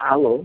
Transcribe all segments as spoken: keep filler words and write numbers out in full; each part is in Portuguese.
Alô?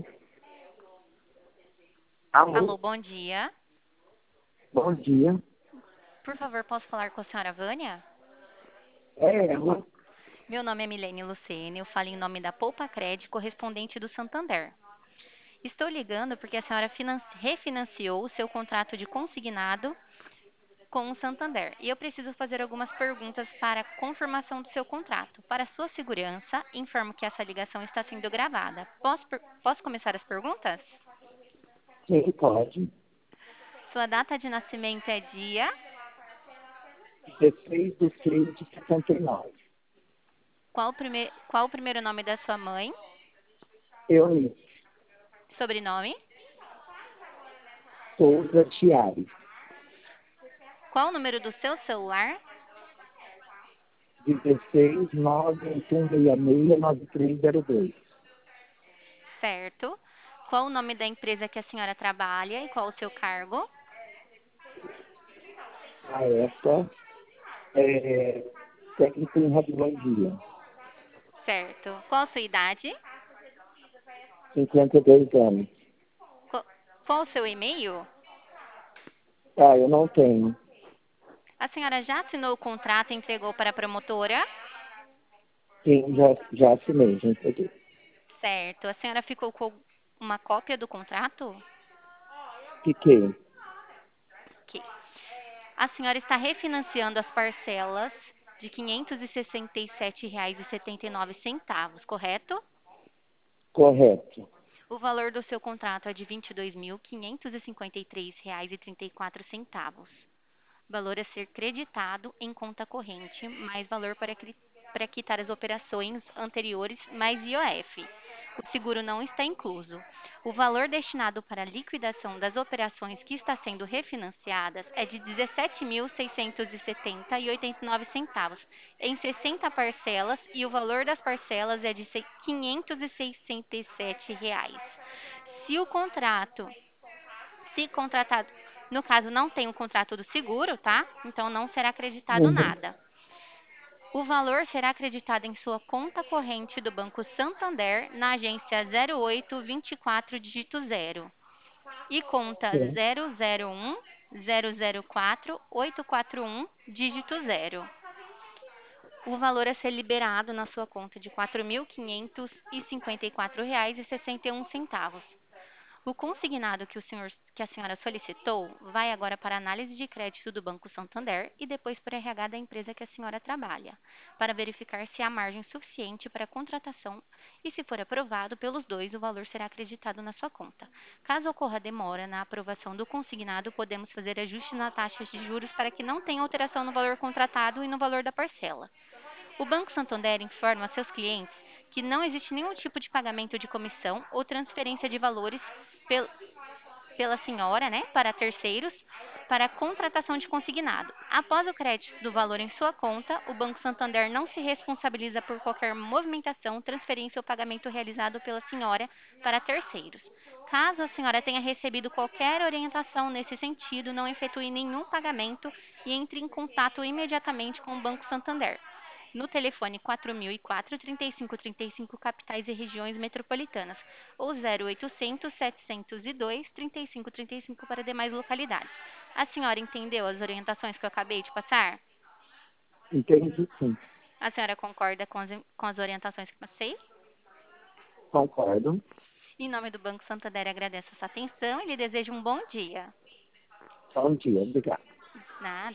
Alô? Alô, bom dia. Bom dia. Por favor, posso falar com a senhora Vânia? É ela. Meu nome é Milene Lucene, eu falo em nome da Poupa Cred, correspondente do Santander. Estou ligando porque a senhora finan- refinanciou o seu contrato de consignado com o Santander. E eu preciso fazer algumas perguntas para confirmação do seu contrato. Para sua segurança, informo que essa ligação está sendo gravada. Posso, per- posso começar as perguntas? Sim, pode. Sua data de nascimento é dia. dezesseis de três de setenta e nove. Qual o, prime- qual o primeiro nome da sua mãe? Eu, Sobrenome? Souza Chiari. Qual o número do seu celular? dezesseis nove oito um seis seis nove três zero dois. Certo. Qual o nome da empresa que a senhora trabalha e qual o seu cargo? A essa é técnico em radiologia. Certo. Qual a sua idade? cinquenta e dois anos. Qual, qual o seu e-mail? Ah, eu não tenho. A senhora já assinou o contrato e entregou para a promotora? Sim, já, já assinei, já entreguei. Certo. A senhora ficou com uma cópia do contrato? Fiquei. Ok. A senhora está refinanciando as parcelas de quinhentos e sessenta e sete reais e setenta e nove centavos, correto? Correto. O valor do seu contrato é de vinte e dois mil, quinhentos e cinquenta e três reais e trinta e quatro centavos. Valor a ser creditado em conta corrente, mais valor para, cri- para quitar as operações anteriores, mais I O F. O seguro não está incluso. O valor destinado para a liquidação das operações que está sendo refinanciadas é de dezessete mil seiscentos e setenta reais e oitenta e nove centavos, em sessenta parcelas, e o valor das parcelas é de se- quinhentos e sessenta e sete reais. Se o contrato se contratado, no caso não tem o contrato do seguro, tá? Então não será acreditado Uhum. nada. O valor será acreditado em sua conta corrente do Banco Santander na agência zero oito vinte e quatro dígito zero e conta Sim. zero zero um zero zero quatro oito quatro um dígito zero. O valor a ser liberado na sua conta de quatro mil quinhentos e cinquenta e quatro reais e sessenta e um centavos. O consignado que, o senhor, que a senhora solicitou vai agora para a análise de crédito do Banco Santander e depois para o R H da empresa que a senhora trabalha, para verificar se há margem suficiente para a contratação e, se for aprovado pelos dois, o valor será acreditado na sua conta. Caso ocorra demora na aprovação do consignado, podemos fazer ajuste na taxa de juros para que não tenha alteração no valor contratado e no valor da parcela. O Banco Santander informa a seus clientes que não existe nenhum tipo de pagamento de comissão ou transferência de valores pel- pela senhora, né, para terceiros, para a contratação de consignado. Após o crédito do valor em sua conta, o Banco Santander não se responsabiliza por qualquer movimentação, transferência ou pagamento realizado pela senhora para terceiros. Caso a senhora tenha recebido qualquer orientação nesse sentido, não efetue nenhum pagamento e entre em contato imediatamente com o Banco Santander no telefone quatro mil e quatro, trinta e cinco trinta e cinco, capitais e regiões metropolitanas, ou zero oitocentos, setecentos e dois, trinta e cinco trinta e cinco para demais localidades. A senhora entendeu as orientações que eu acabei de passar? Entendi, sim. A senhora concorda com as, com as orientações que passei? Concordo. Em nome do Banco Santander, agradeço a sua atenção e lhe desejo um bom dia. Bom dia. Obrigado. Nada.